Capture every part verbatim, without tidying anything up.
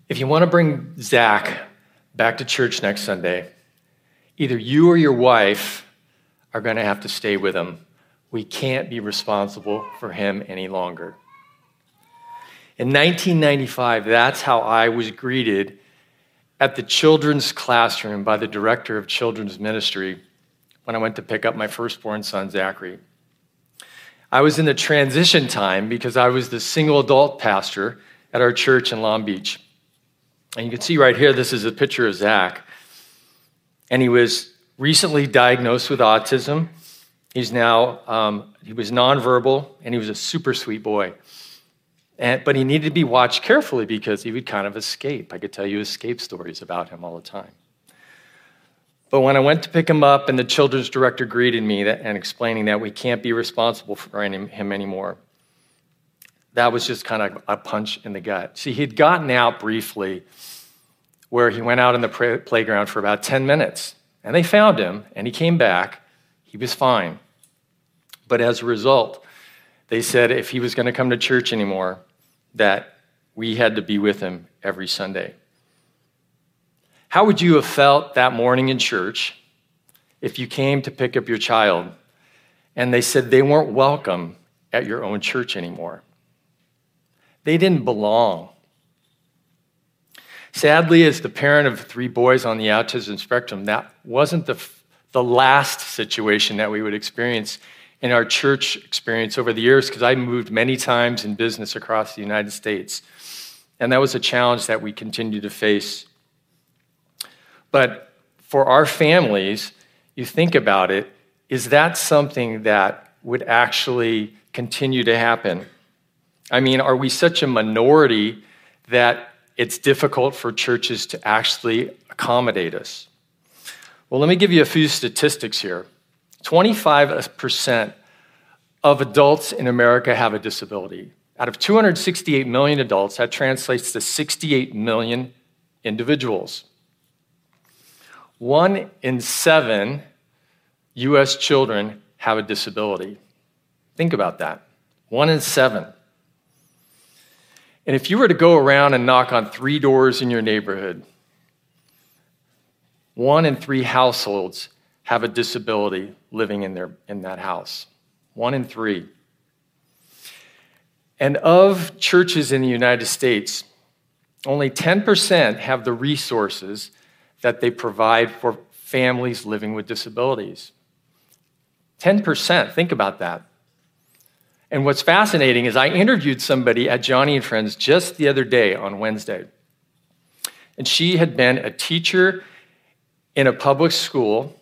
If you want to bring Zach back to church next Sunday, either you or your wife are going to have to stay with him. We can't be responsible for him any longer. In nineteen ninety-five, that's how I was greeted at the children's classroom by the director of children's ministry when I went to pick up my firstborn son, Zachary. I was in the transition time because I was the single adult pastor at our church in Long Beach. And you can see right here, this is a picture of Zach. And he was recently diagnosed with autism. He's now, um, he was nonverbal, and he was a super sweet boy. And, but he needed to be watched carefully because he would kind of escape. I could tell you escape stories about him all the time. But when I went to pick him up and the children's director greeted me that, and explaining that we can't be responsible for any, him anymore, that was just kind of a punch in the gut. See, he'd gotten out briefly where he went out in the play- playground for about ten minutes, and they found him, and he came back. He was fine. But as a result, they said if he was going to come to church anymore, that we had to be with him every Sunday. How would you have felt that morning in church if you came to pick up your child and they said they weren't welcome at your own church anymore? They didn't belong. Sadly, as the parent of three boys on the autism spectrum, that wasn't the, the last situation that we would experience in our church experience over the years, because I moved many times in business across the United States. And that was a challenge that we continue to face. But for our families, you think about it, is that something that would actually continue to happen? I mean, are we such a minority that it's difficult for churches to actually accommodate us? Well, let me give you a few statistics here. twenty-five percent of adults in America have a disability. Out of two hundred sixty-eight million adults, that translates to sixty-eight million individuals. One in seven U S children have a disability. Think about that. One in seven. And if you were to go around and knock on three doors in your neighborhood, one in three households have a disability living in their in that house. One in three. And of churches in the United States, only ten percent have the resources that they provide for families living with disabilities. ten percent, think about that. And what's fascinating is I interviewed somebody at Johnny and Friends just the other day on Wednesday. And she had been a teacher in a public school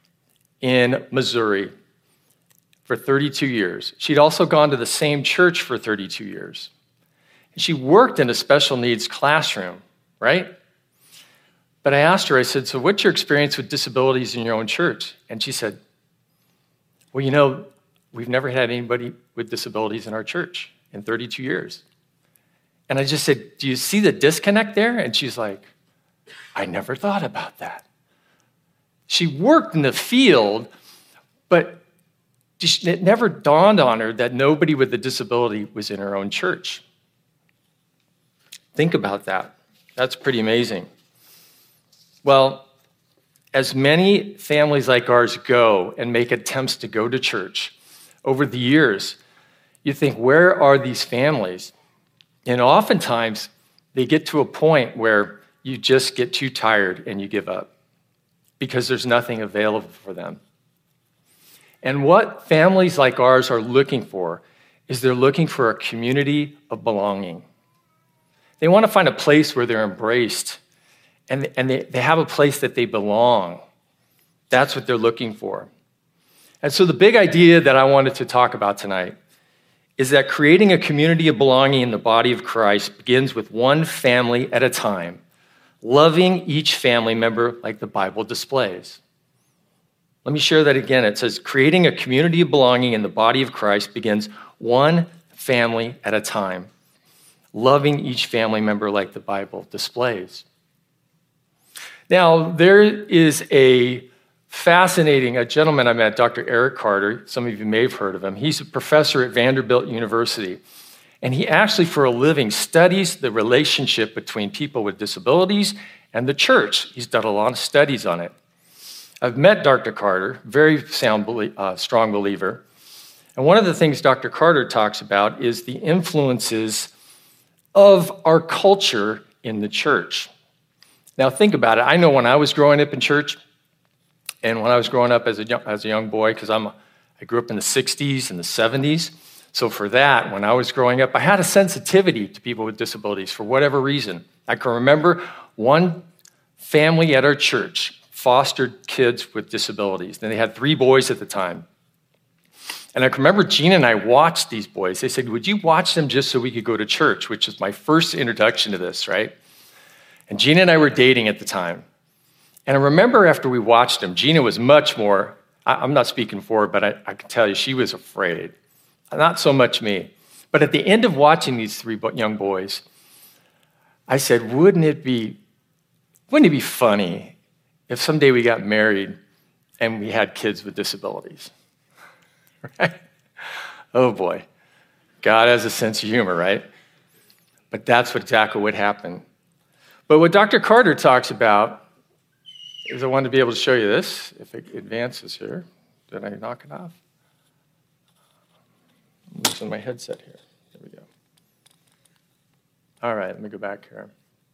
in Missouri for thirty-two years. She'd also gone to the same church for thirty-two years. And she worked in a special needs classroom, right? But I asked her, I said, so what's your experience with disabilities in your own church? And she said, well, you know, we've never had anybody with disabilities in our church in thirty-two years. And I just said, do you see the disconnect there? And she's like, I never thought about that. She worked in the field, but it never dawned on her that nobody with a disability was in her own church. Think about that. That's pretty amazing. Well, as many families like ours go and make attempts to go to church over the years, you think, where are these families? And oftentimes, they get to a point where you just get too tired and you give up because there's nothing available for them. And what families like ours are looking for is they're looking for a community of belonging. They want to find a place where they're embraced and, and they, they have a place that they belong. That's what they're looking for. And so the big idea that I wanted to talk about tonight is that creating a community of belonging in the body of Christ begins with one family at a time, loving each family member like the Bible displays. Let me share that again. It says, creating a community of belonging in the body of Christ begins one family at a time, loving each family member like the Bible displays. Now, there is a fascinating, a gentleman I met, Doctor Eric Carter. Some of you may have heard of him. He's a professor at Vanderbilt University. And he actually, for a living, studies the relationship between people with disabilities and the church. He's done a lot of studies on it. I've met Doctor Carter, very sound, uh, strong believer. And one of the things Doctor Carter talks about is the influences of our culture in the church. Now, think about it. I know when I was growing up in church, and when I was growing up as a young, as a young boy, because I'm I grew up in the sixties and the seventies. So for that, when I was growing up, I had a sensitivity to people with disabilities for whatever reason. I can remember one family at our church fostered kids with disabilities. And they had three boys at the time. And I can remember Gina and I watched these boys. They said, would you watch them just so we could go to church, which is my first introduction to this, right? And Gina and I were dating at the time. And I remember after we watched them, Gina was much more, I'm not speaking for her, but I, I can tell you she was afraid. Not so much me. But at the end of watching these three young boys, I said, wouldn't it be, wouldn't it be funny if someday we got married and we had kids with disabilities? Right? Oh boy. God has a sense of humor, right? But that's what exactly what happened. But what Doctor Carter talks about is I wanted to be able to show you this, if it advances here. Did I knock it off? I'm losing my headset here. There we go. All right, let me go back here.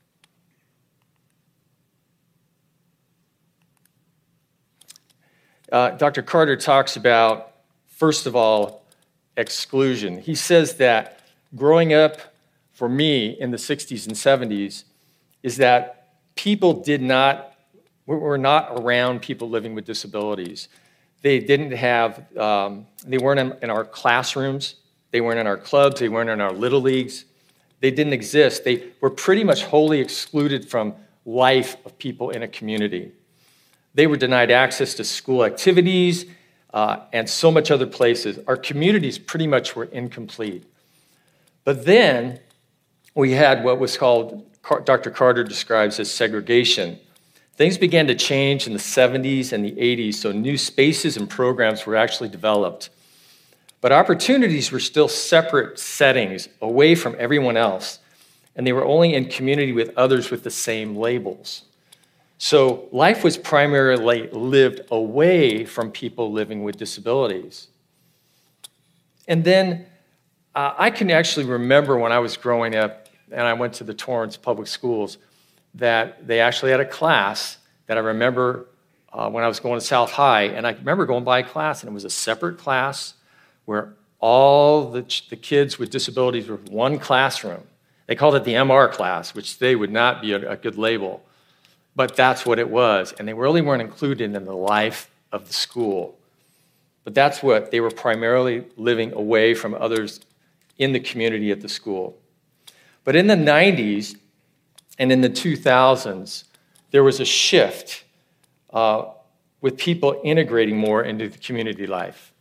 Uh, Doctor Carter talks about, first of all, exclusion. He says that growing up for me in the sixties and seventies is that people did not, were not around people living with disabilities. They didn't have, um, they weren't in, in our classrooms, they weren't in our clubs, they weren't in our little leagues. They didn't exist. They were pretty much wholly excluded from life of people in a community. They were denied access to school activities uh, and so much other places. Our communities pretty much were incomplete. But then we had what was called, Doctor Carter describes as segregation. Things began to change in the seventies and the eighties, so new spaces and programs were actually developed. But opportunities were still separate settings away from everyone else, and they were only in community with others with the same labels. So life was primarily lived away from people living with disabilities. And then uh, I can actually remember when I was growing up, and I went to the Torrance Public Schools, that they actually had a class that I remember uh, when I was going to South High, and I remember going by a class, and it was a separate class where all the, the kids with disabilities were in one classroom. They called it the M R class, which they would not be a, a good label, but that's what it was, and they really weren't included in the life of the school. But that's what, they were primarily living away from others in the community at the school. But in the nineties, and in the two thousands, there was a shift uh, with people integrating more into the community life.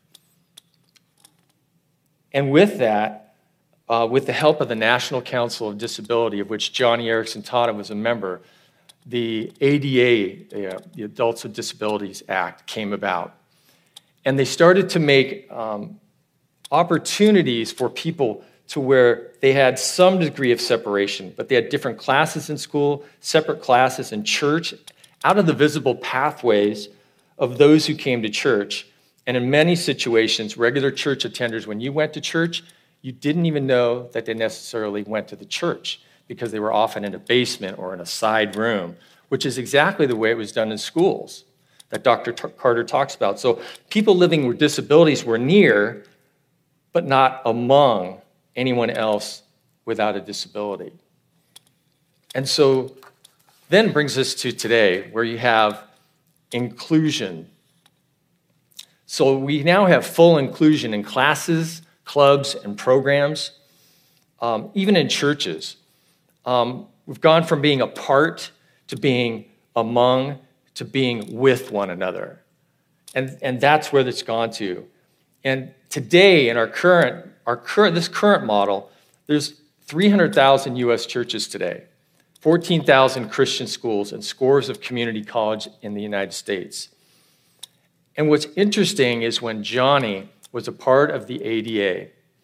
And with that, uh, with the help of the National Council of Disability, of which Johnny Erickson Tata was a member, the A D A, the, uh, the Adults with Disabilities Act, came about. And they started to make um, opportunities for people to where they had some degree of separation, but they had different classes in school, separate classes in church, out of the visible pathways of those who came to church. And in many situations, regular church attenders, when you went to church, you didn't even know that they necessarily went to the church because they were often in a basement or in a side room, which is exactly the way it was done in schools that Doctor Carter talks about. So people living with disabilities were near, but not among anyone else without a disability. And so then brings us to today, where you have inclusion. So we now have full inclusion in classes, clubs, and programs, um, even in churches. Um, we've gone from being apart to being among to being with one another. And, and that's where it's gone to. And today, in our current, our current, this current model, there's three hundred thousand U S churches today, fourteen thousand Christian schools, and scores of community colleges in the United States. And what's interesting is when Johnny was a part of the A D A,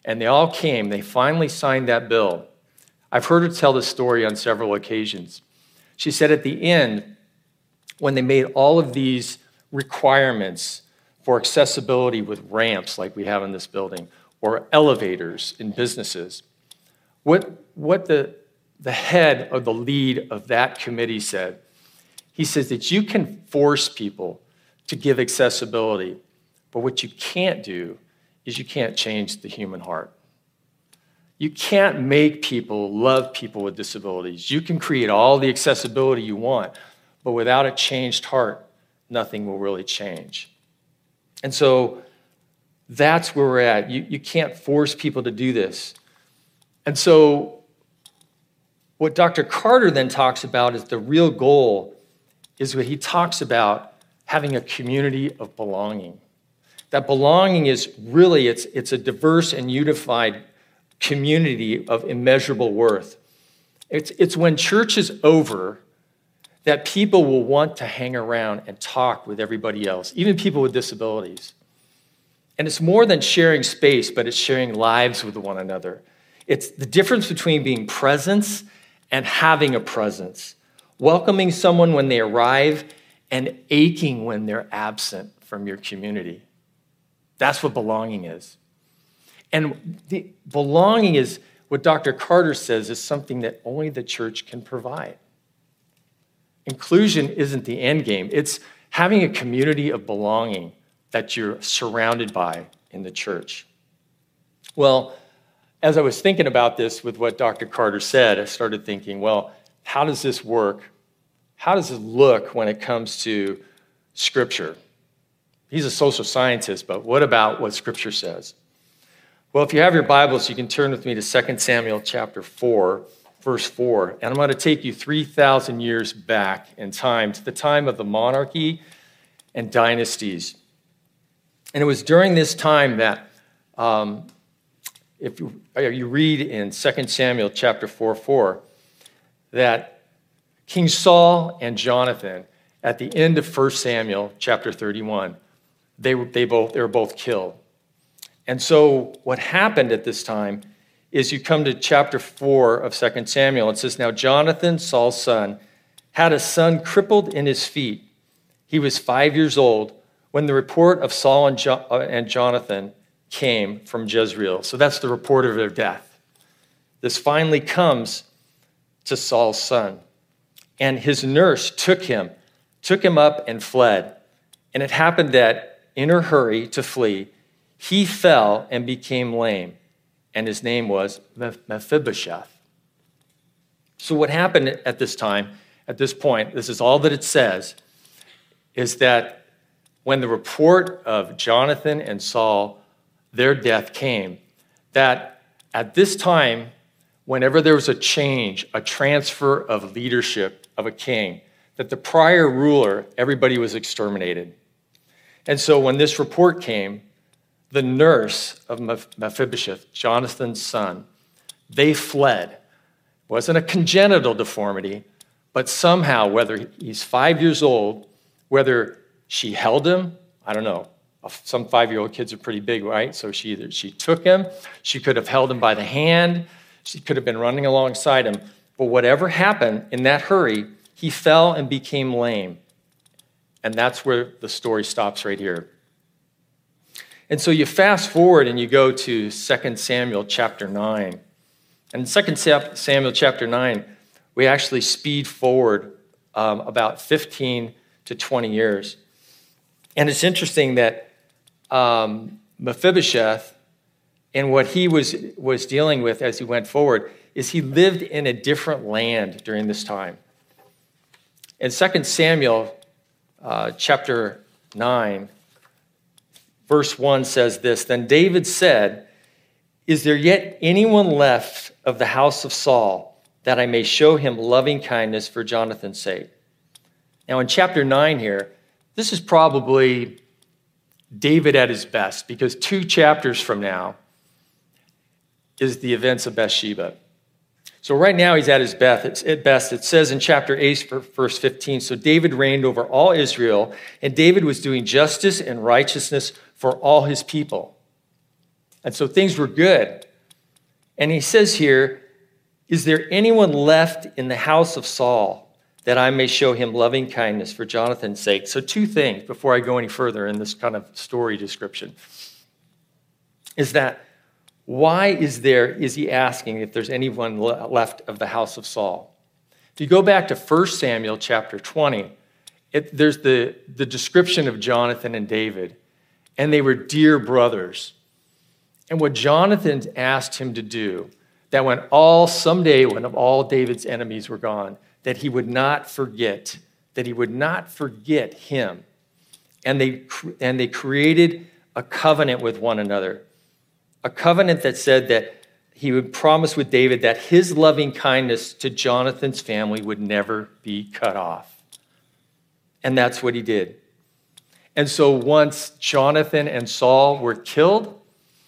And they all came. They finally signed that bill. I've heard her tell this story on several occasions. She said at the end, when they made all of these requirements for accessibility with ramps like we have in this building, or elevators in businesses, what, what the, the head or the lead of that committee said, he says that you can force people to give accessibility, but what you can't do is you can't change the human heart. You can't make people love people with disabilities. You can create all the accessibility you want, but without a changed heart, nothing will really change. And so that's where we're at. You, you can't force people to do this. And so what Doctor Carter then talks about is the real goal is what he talks about having a community of belonging. That belonging is really, it's, it's a diverse and unified community of immeasurable worth. It's, it's when church is over that people will want to hang around and talk with everybody else, even people with disabilities. And it's more than sharing space, but it's sharing lives with one another. It's the difference between being presence and having a presence, welcoming someone when they arrive and aching when they're absent from your community. That's what belonging is. And the belonging is what Doctor Carter says is something that only the church can provide. Inclusion isn't the end game. It's having a community of belonging that you're surrounded by in the church. Well, as I was thinking about this with what Doctor Carter said, I started thinking, well, how does this work? How does it look when it comes to Scripture? He's a social scientist, but what about what Scripture says? Well, if you have your Bibles, you can turn with me to Second Samuel chapter four, verse four. And I'm going to take you three thousand years back in time to the time of the monarchy and dynasties. And it was during this time that, um, if you, you read in Second Samuel chapter four, four, that King Saul and Jonathan, at the end of First Samuel chapter thirty-one, they were, they both, they were both killed. And so what happened at this time is you come to chapter four of Second Samuel. It says, now Jonathan, Saul's son, had a son crippled in his feet. He was five years old when the report of Saul and, jo- and Jonathan came from Jezreel. So that's the report of their death. This finally comes to Saul's son. And his nurse took him, took him up and fled. And it happened that in her hurry to flee, he fell and became lame, and his name was Mephibosheth. So what happened at this time, at this point, this is all that it says, is that when the report of Jonathan and Saul, their death came, that at this time, whenever there was a change, a transfer of leadership of a king, that the prior ruler, everybody was exterminated. And so when this report came, the nurse of Mephibosheth, Jonathan's son, they fled. It wasn't a congenital deformity, but somehow, whether he's five years old, whether she held him, I don't know. Some five-year-old kids are pretty big, right? So she either she took him, she could have held him by the hand, she could have been running alongside him. But whatever happened in that hurry, he fell and became lame. And that's where the story stops right here. And so you fast forward and you go to Second Samuel chapter nine. And in Second Samuel chapter nine, we actually speed forward um, about fifteen to twenty years. And it's interesting that um, Mephibosheth and what he was, was dealing with as he went forward is he lived in a different land during this time. In Second Samuel uh, chapter nine, verse one says this, then David said, is there yet anyone left of the house of Saul that I may show him loving kindness for Jonathan's sake? Now in chapter nine here, this is probably David at his best, because two chapters from now is the events of Bathsheba. So right now he's at his best. At best. It says in chapter eight, verse fifteen, so David reigned over all Israel, and David was doing justice and righteousness for all his people. And so things were good. And he says here, is there anyone left in the house of Saul that I may show him loving kindness for Jonathan's sake? So two things before I go any further in this kind of story description is that why is there, is he asking if there's anyone left of the house of Saul? If you go back to First Samuel chapter twenty, it, there's the, the description of Jonathan and David, and they were dear brothers. And what Jonathan asked him to do, that when all, someday when all David's enemies were gone, that he would not forget, that he would not forget him. And they, and they created a covenant with one another, a covenant that said that he would promise with David that his loving kindness to Jonathan's family would never be cut off. And that's what he did. And so once Jonathan and Saul were killed,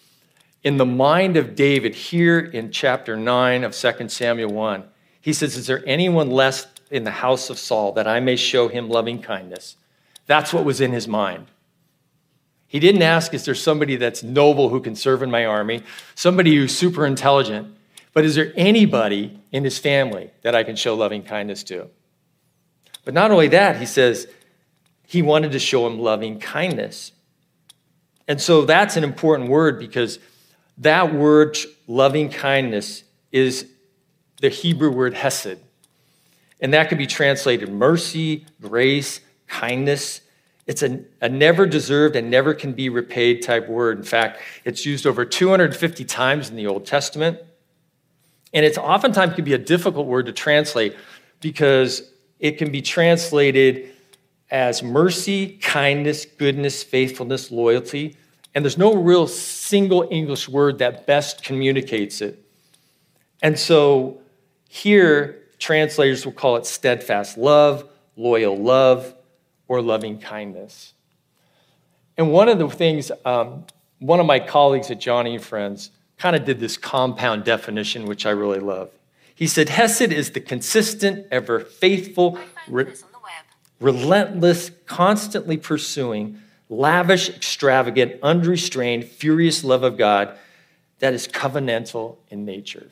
in the mind of David, here in chapter nine of Second Samuel one, he says, is there anyone left in the house of Saul that I may show him loving kindness? That's what was in his mind. He didn't ask, is there somebody that's noble who can serve in my army, somebody who's super intelligent, but is there anybody in his family that I can show loving kindness to? But not only that, he says he wanted to show him loving kindness. And so that's an important word because that word, loving kindness, is the Hebrew word hesed. And that could be translated mercy, grace, kindness. It's a, a never deserved and never can be repaid type word. In fact, it's used over two hundred fifty times in the Old Testament. And it's oftentimes can be a difficult word to translate because it can be translated as mercy, kindness, goodness, faithfulness, loyalty. And there's no real single English word that best communicates it. And so here, translators will call it steadfast love, loyal love, or loving kindness. And one of the things, um, one of my colleagues at Johnny and Friends kind of did this compound definition, which I really love. He said, Hesed is the consistent, ever faithful, re- relentless, constantly pursuing, lavish, extravagant, unrestrained, furious love of God that is covenantal in nature.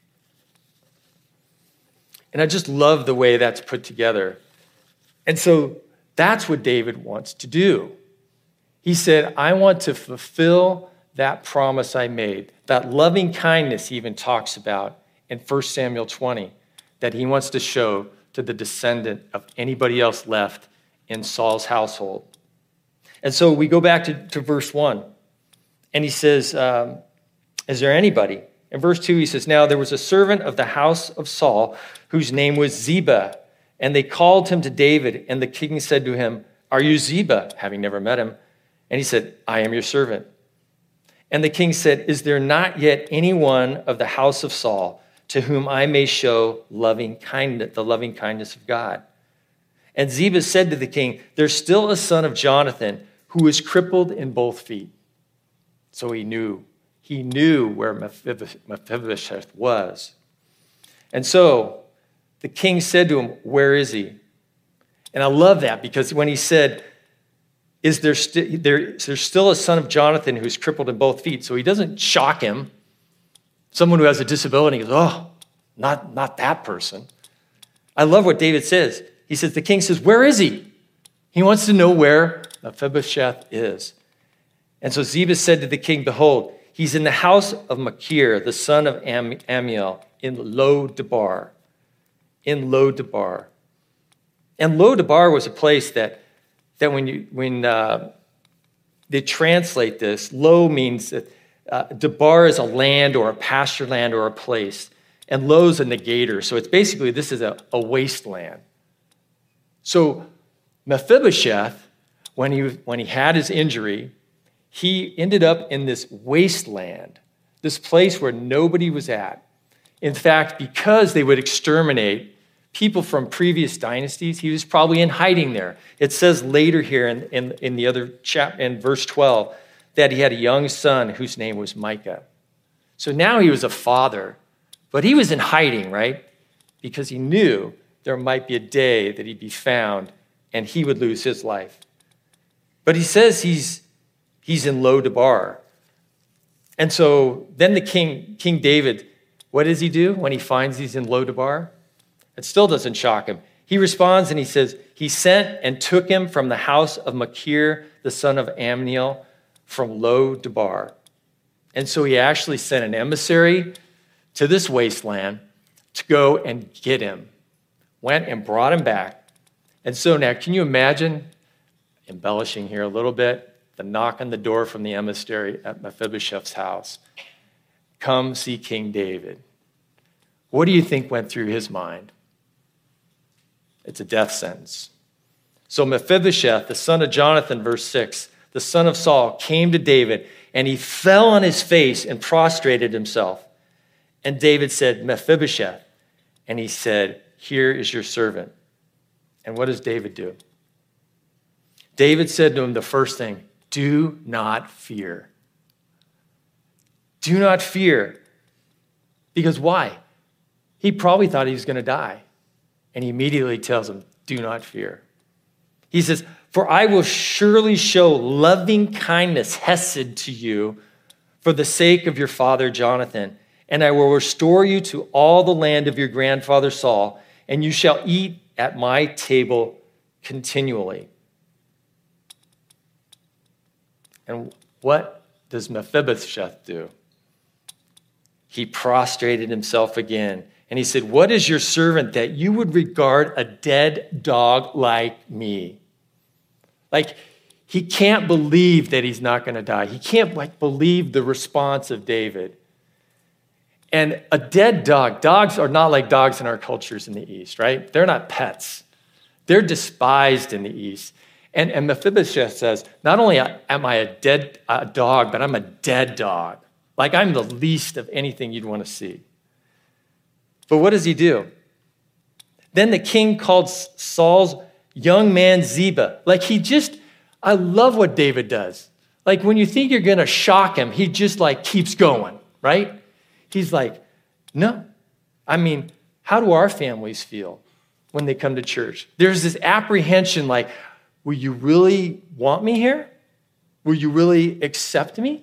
And I just love the way that's put together. And so that's what David wants to do. He said, I want to fulfill that promise I made. That loving kindness he even talks about in First Samuel twenty, that he wants to show to the descendant of anybody else left in Saul's household. And so we go back to, to verse one, and he says, um, is there anybody? In verse two, he says, now there was a servant of the house of Saul whose name was Ziba, and they called him to David, and the king said to him, are you Ziba, having never met him? And he said, I am your servant. And the king said, is there not yet anyone of the house of Saul to whom I may show loving kindness, the loving kindness of God? And Ziba said to the king, there's still a son of Jonathan who is crippled in both feet. So he knew. He knew where Mephibosheth was. And so the king said to him, where is he? And I love that because when he said, is there, st- there, is there still a son of Jonathan who's crippled in both feet? So he doesn't shock him. Someone who has a disability goes, oh, not, not that person. I love what David says. He says, the king says, where is he? He wants to know where Mephibosheth is. And so Ziba said to the king, behold, he's in the house of Machir, the son of Am- Amiel, in Lo-debar. In Lo-debar. And Lo-debar was a place that, that when you when uh, they translate this, Lo means that uh, Debar is a land or a pasture land or a place. And Lo is a negator. So it's basically, this is a, a wasteland. So Mephibosheth, when he, when he had his injury, he ended up in this wasteland, this place where nobody was at. In fact, because they would exterminate people from previous dynasties, he was probably in hiding there. It says later here in, in, in the other chapter, in verse twelve, that he had a young son whose name was Micah. So now he was a father, but he was in hiding, right? Because he knew there might be a day that he'd be found and he would lose his life. But he says he's, he's in Lo-debar. And so then the king, King David, what does he do when he finds he's in Lo-debar? It still doesn't shock him. He responds and he says, he sent and took him from the house of Machir, the son of Ammiel, from Lo-debar. And so he actually sent an emissary to this wasteland to go and get him. Went and brought him back. And so now, can you imagine, embellishing here a little bit, the knock on the door from the emissary at Mephibosheth's house? Come see King David. What do you think went through his mind? It's a death sentence. So Mephibosheth, the son of Jonathan, verse six, the son of Saul, came to David, and he fell on his face and prostrated himself. And David said, Mephibosheth. And he said, here is your servant. And what does David do? David said to him the first thing, do not fear. Do not fear. Because why? He probably thought he was going to die. And he immediately tells him, do not fear. He says, for I will surely show loving kindness, hesed, to you for the sake of your father Jonathan. And I will restore you to all the land of your grandfather Saul, and you shall eat at my table continually. And what does Mephibosheth do? He prostrated himself again. And he said, what is your servant that you would regard a dead dog like me? Like, he can't believe that he's not going to die. He can't like believe the response of David. And a dead dog, dogs are not like dogs in our cultures in the East, right? They're not pets. They're despised in the East. And, and Mephibosheth says, not only am I a dead a dog, but I'm a dead dog. Like, I'm the least of anything you'd want to see. But what does he do? Then the king called Saul's young man Ziba. Like, he just, I love what David does. Like, when you think you're going to shock him, he just like keeps going, right? He's like, no. I mean, how do our families feel when they come to church? There's this apprehension like, will you really want me here? Will you really accept me?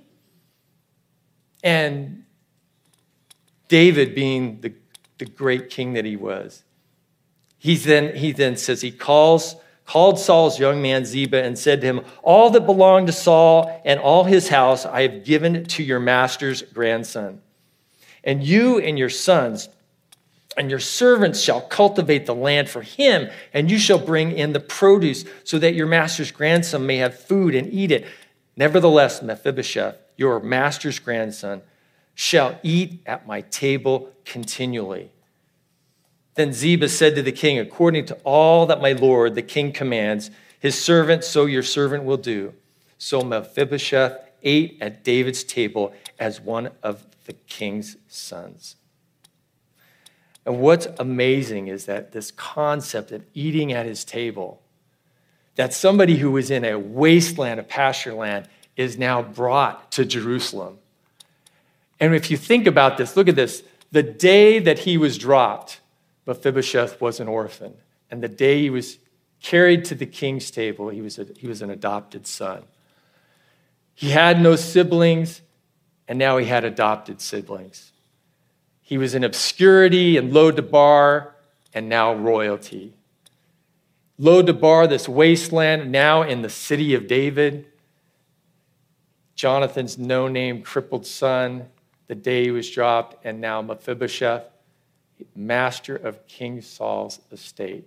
And David, being the, the great king that he was, he's then, he then says he calls, called Saul's young man Ziba and said to him, all that belonged to Saul and all his house I have given to your master's grandson. And you and your sons and your servants shall cultivate the land for him, and you shall bring in the produce so that your master's grandson may have food and eat it. Nevertheless, Mephibosheth, your master's grandson, shall eat at my table continually. Then Ziba said to the king, according to all that my lord, the king commands, his servant, so your servant will do. So Mephibosheth ate at David's table as one of the king's sons. And what's amazing is that this concept of eating at his table, that somebody who was in a wasteland, a pasture land, is now brought to Jerusalem. And if you think about this, look at this. The day that he was dropped, Mephibosheth was an orphan. And the day he was carried to the king's table, he was, a, he was an adopted son. He had no siblings, and now he had adopted siblings. He was in obscurity and Lo-debar, and now royalty. Lo-debar, this wasteland, now in the city of David. Jonathan's no-name crippled son, the day he was dropped, and now Mephibosheth, master of King Saul's estate.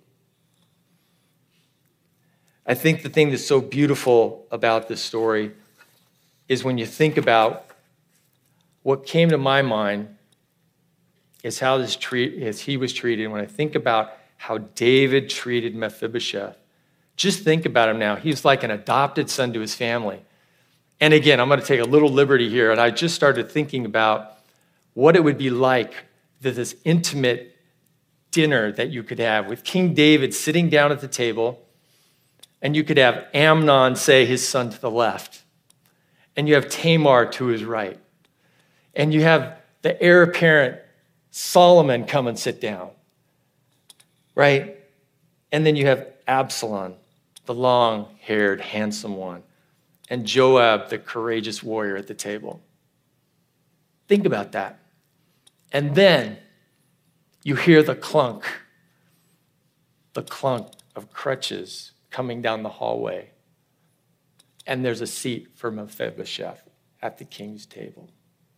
I think the thing that's so beautiful about this story is when you think about what came to my mind is how this treat, as he was treated. When I think about how David treated Mephibosheth, just think about him now. He's like an adopted son to his family. And again, I'm going to take a little liberty here, and I just started thinking about what it would be like that this intimate dinner that you could have with King David sitting down at the table, and you could have Amnon, say, his son to the left, and you have Tamar to his right, and you have the heir apparent Solomon come and sit down, right? And then you have Absalom, the long-haired, handsome one, and Joab, the courageous warrior at the table. Think about that. And then you hear the clunk, the clunk of crutches coming down the hallway. And there's a seat for Mephibosheth at the king's table.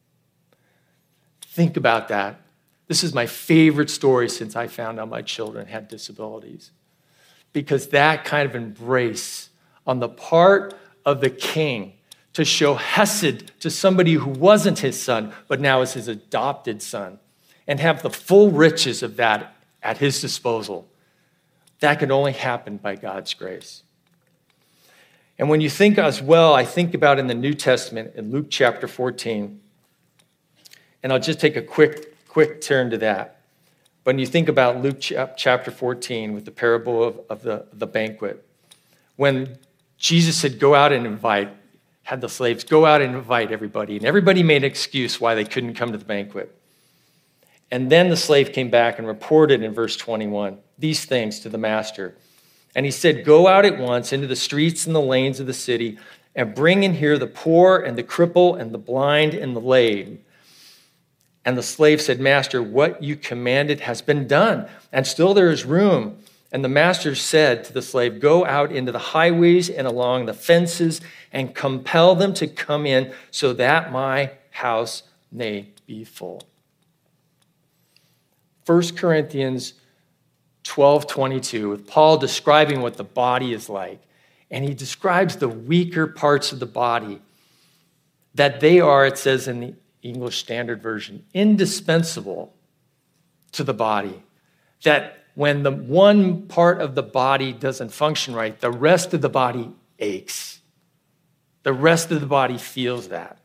Think about that. This is my favorite story since I found out my children had disabilities. Because that kind of embrace on the part of the king to show hesed to somebody who wasn't his son, but now is his adopted son, and have the full riches of that at his disposal, that could only happen by God's grace. And when you think as well, I think about in the New Testament, in Luke chapter fourteen, and I'll just take a quick, quick turn to that. When you think about Luke chapter fourteen with the parable of, of the, the banquet, when Jesus said, go out and invite, had the slaves go out and invite everybody, and everybody made an excuse why they couldn't come to the banquet. And then the slave came back and reported in verse twenty-one these things to the master. And he said, go out at once into the streets and the lanes of the city and bring in here the poor and the cripple and the blind and the lame. And the slave said, Master, what you commanded has been done, and still there is room. And the master said to the slave, go out into the highways and along the fences and compel them to come in so that my house may be full. First Corinthians twelve twenty-two, with Paul describing what the body is like. And he describes the weaker parts of the body, that they are, it says in the English Standard Version, indispensable to the body. That when the one part of the body doesn't function right, the rest of the body aches. The rest of the body feels that.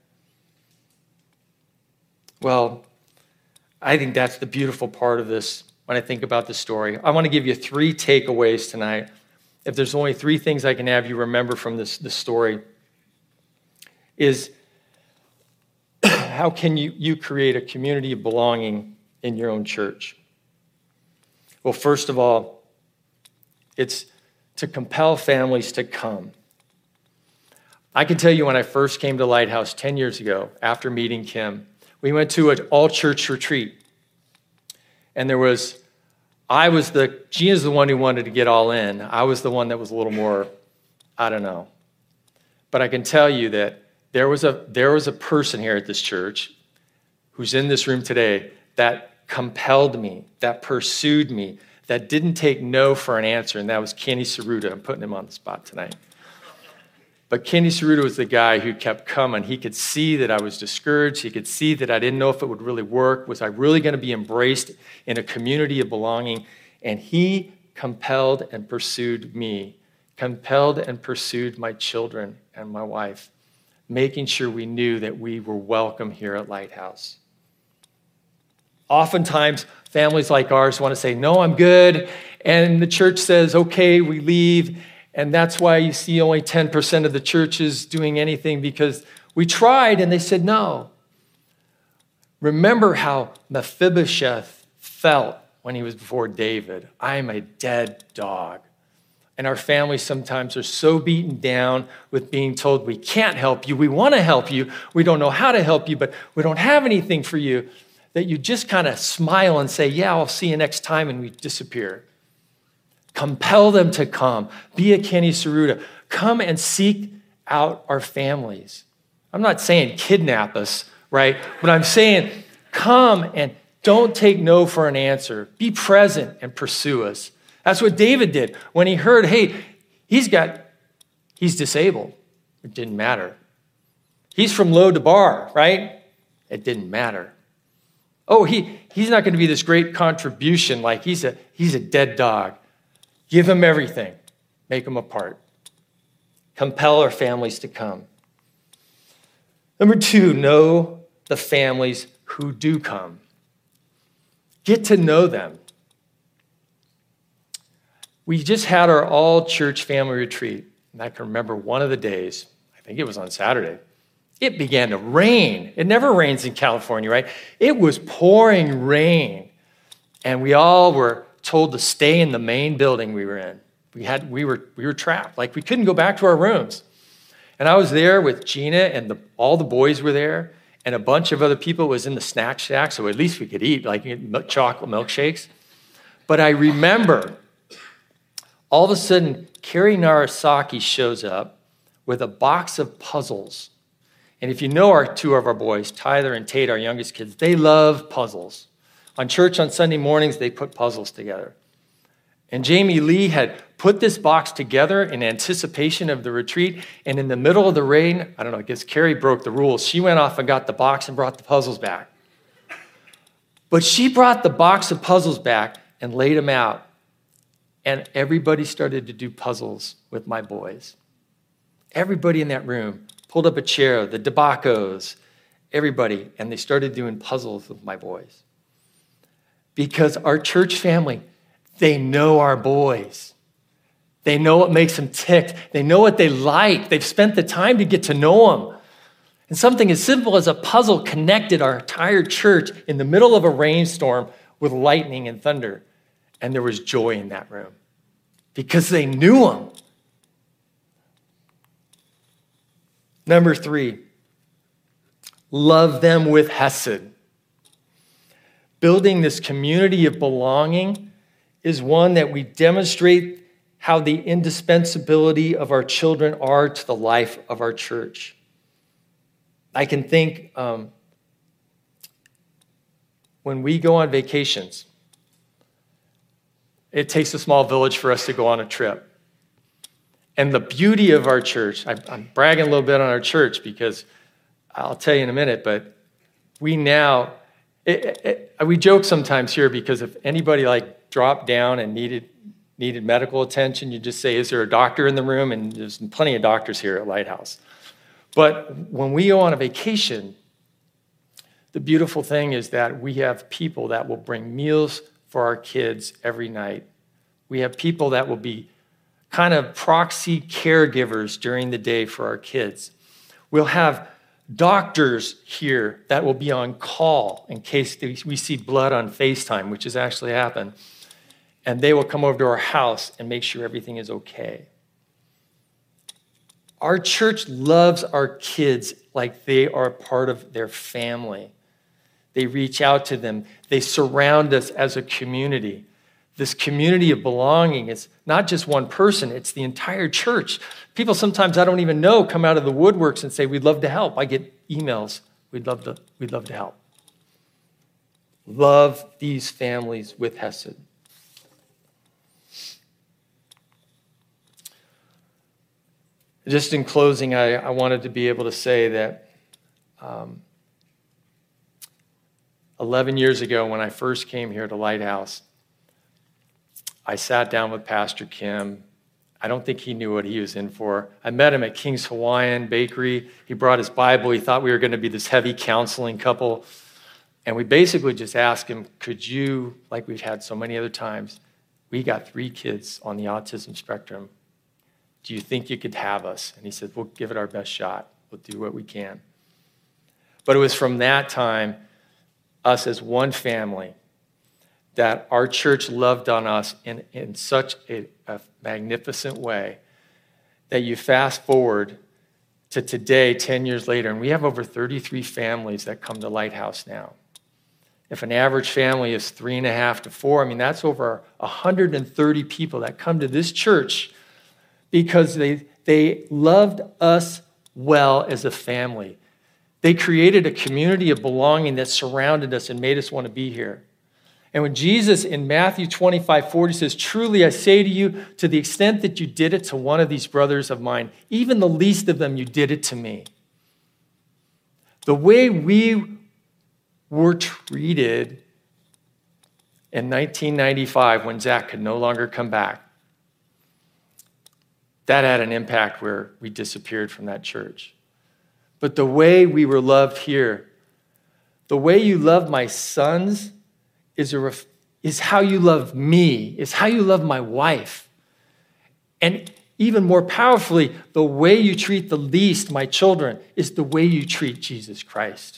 Well, I think that's the beautiful part of this when I think about the story. I want to give you three takeaways tonight. If there's only three things I can have you remember from this, this story, is how can you, you create a community of belonging in your own church? Well, first of all, it's to compel families to come. I can tell you when I first came to Lighthouse ten years ago, after meeting Kim, we went to an all-church retreat. And there was, I was the, Gina's the one who wanted to get all in. I was the one that was a little more, I don't know. But I can tell you that there was a, there was a person here at this church who's in this room today that compelled me, that pursued me, that didn't take no for an answer, and that was Kenny Saruta. I'm putting him on the spot tonight. But Kenny Saruta was the guy who kept coming. He could see that I was discouraged. He could see that I didn't know if it would really work. Was I really going to be embraced in a community of belonging? And he compelled and pursued me, compelled and pursued my children and my wife, making sure we knew that we were welcome here at Lighthouse. Oftentimes, families like ours want to say, no, I'm good. And the church says, okay, we leave. And that's why you see only ten percent of the churches doing anything, because we tried and they said no. Remember how Mephibosheth felt when he was before David. I'm a dead dog. And our families sometimes are so beaten down with being told we can't help you, we want to help you, we don't know how to help you, but we don't have anything for you, that you just kind of smile and say, yeah, I'll see you next time, and we disappear. Compel them to come. Be a Kenny Saruta. Come and seek out our families. I'm not saying kidnap us, right? But I'm saying come and don't take no for an answer. Be present and pursue us. That's what David did. When he heard, hey, he's got, he's disabled. It didn't matter. He's from Lo-Debar, right? It didn't matter. Oh, he, he's not going to be this great contribution, like he's a, he's a dead dog. Give them everything. Make them a part. Compel our families to come. Number two, know the families who do come. Get to know them. We just had our all-church family retreat, and I can remember one of the days, I think it was on Saturday, it began to rain. It never rains in California, right? It was pouring rain, and we all were told to stay in the main building we were in. We had we were we were trapped. Like we couldn't go back to our rooms. And I was there with Gina, and the, all the boys were there. and a bunch of other people was in the snack shack, so at least we could eat, like chocolate milkshakes. But I remember all of a sudden, Carrie Narasaki shows up with a box of puzzles. And if you know our two of our boys, Tyler and Tate, our youngest kids, they love puzzles. On church on Sunday mornings, they put puzzles together. And Jamie Lee had put this box together in anticipation of the retreat. And in the middle of the rain, I don't know, I guess Carrie broke the rules. She went off and got the box and brought the puzzles back. But she brought the box of puzzles back and laid them out. And everybody started to do puzzles with my boys. Everybody in that room pulled up a chair, the DeBacos, everybody, and they started doing puzzles with my boys. Because our church family, they know our boys. They know what makes them tick. They know what they like. They've spent the time to get to know them. And something as simple as a puzzle connected our entire church in the middle of a rainstorm with lightning and thunder. And there was joy in that room because they knew them. Number three, love them with hesed. Building this community of belonging is one that we demonstrate how the indispensability of our children are to the life of our church. I can think um, when we go on vacations, it takes a small village for us to go on a trip. And the beauty of our church, I'm bragging a little bit on our church because I'll tell you in a minute, but we now, it, it, we joke sometimes here because if anybody like dropped down and needed needed medical attention, you just say, is there a doctor in the room? And there's plenty of doctors here at Lighthouse. But when we go on a vacation, the beautiful thing is that we have people that will bring meals for our kids every night. We have people that will be kind of proxy caregivers during the day for our kids. We'll have doctors here that will be on call in case we see blood on FaceTime, which has actually happened. And they will come over to our house and make sure everything is okay. Our church loves our kids like they are part of their family. They reach out to them. They surround us as a community. This community of belonging is not just one person, it's the entire church. People sometimes I don't even know come out of the woodworks and say, we'd love to help. I get emails, we'd love to, we'd love to help. Love these families with hesed. Just in closing, I, I wanted to be able to say that um, eleven years ago when I first came here to Lighthouse, I sat down with Pastor Kim. I don't think he knew what he was in for. I met him at King's Hawaiian Bakery. He brought his Bible. He thought we were going to be this heavy counseling couple. And we basically just asked him, could you, like we've had so many other times, we got three kids on the autism spectrum. Do you think you could have us? And he said, we'll give it our best shot. We'll do what we can. But it was from that time, us as one family, that our church loved on us in, in such a, a magnificent way that you fast forward to today, ten years later, and we have over thirty-three families that come to Lighthouse now. If an average family is three and a half to four, I mean, that's over one hundred thirty people that come to this church because they, they loved us well as a family. They created a community of belonging that surrounded us and made us want to be here. And when Jesus in Matthew twenty-five forty says, truly I say to you, to the extent that you did it to one of these brothers of mine, even the least of them, you did it to me. The way we were treated in nineteen ninety-five when Zach could no longer come back, that had an impact where we disappeared from that church. But the way we were loved here, the way you love my sons is, a ref- is how you love me, is how you love my wife. And even more powerfully, the way you treat the least, my children, is the way you treat Jesus Christ.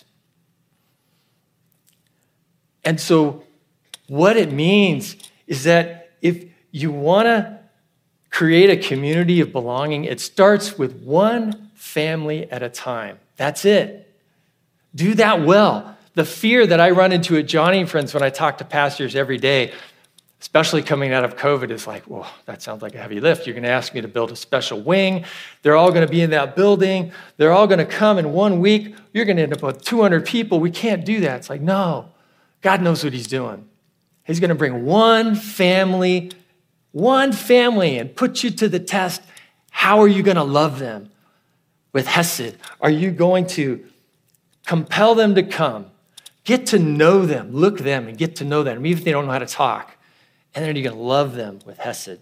And so what it means is that if you want to create a community of belonging, it starts with one family at a time. That's it. Do that well. The fear that I run into at Johnny and Friends when I talk to pastors every day, especially coming out of COVID, is like, whoa, that sounds like a heavy lift. You're going to ask me to build a special wing. They're all going to be in that building. They're all going to come in one week. You're going to end up with two hundred people. We can't do that. It's like, no, God knows what he's doing. He's going to bring one family, one family and put you to the test. How are you going to love them with hesed? Are you going to compel them to come? Get to know them, look them and get to know them, even if they don't know how to talk. And then you're going to love them with hesed.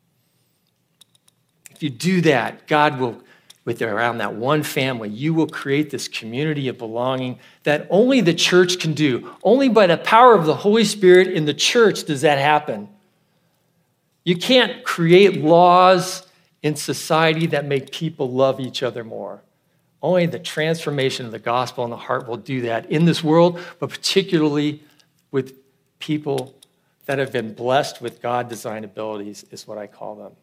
If you do that, God will, with around that one family, you will create this community of belonging that only the church can do. Only by the power of the Holy Spirit in the church does that happen. You can't create laws in society that make people love each other more. Only the transformation of the gospel in the heart will do that in this world, but particularly with people that have been blessed with God-designed abilities, is what I call them.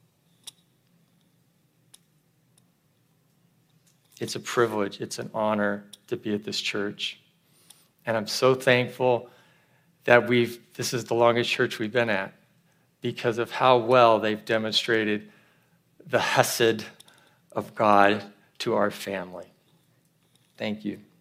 It's a privilege, it's an honor to be at this church. And I'm so thankful that we've, this is the longest church we've been at because of how well they've demonstrated the hesed of God to our family. Thank you.